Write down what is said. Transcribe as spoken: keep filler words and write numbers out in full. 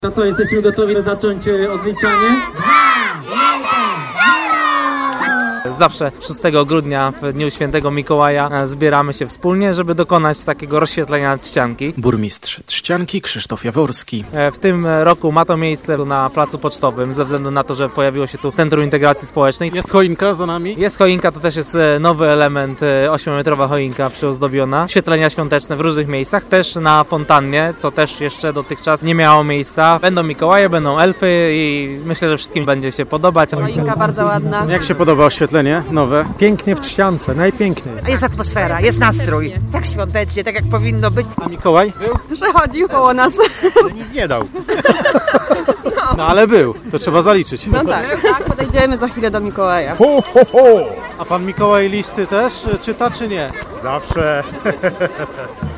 To co, jesteśmy gotowi zacząć odliczanie? Zawsze szóstego grudnia w dniu świętego Mikołaja zbieramy się wspólnie, żeby dokonać takiego rozświetlenia Trzcianki. Burmistrz Trzcianki Krzysztof Jaworski. W tym roku ma to miejsce na Placu Pocztowym, ze względu na to, że pojawiło się tu Centrum Integracji Społecznej. Jest choinka za nami? Jest choinka, to też jest nowy element, ośmiometrowa choinka przyozdobiona. Świetlenia świąteczne w różnych miejscach, też na fontannie, co też jeszcze dotychczas nie miało miejsca. Będą Mikołaje, będą elfy i myślę, że wszystkim będzie się podobać. Choinka bardzo ładna. Jak się podoba oświetlenie nowe? Pięknie w Trzciance, najpiękniej. Jest atmosfera, jest nastrój. Tak świątecznie, tak jak powinno być. A Mikołaj? Przechodził koło nas. Nic nie dał. No ale był, to trzeba zaliczyć. No tak, tak, podejdziemy za chwilę do Mikołaja. Ho, ho, ho. A pan Mikołaj listy też czyta czy nie? Zawsze.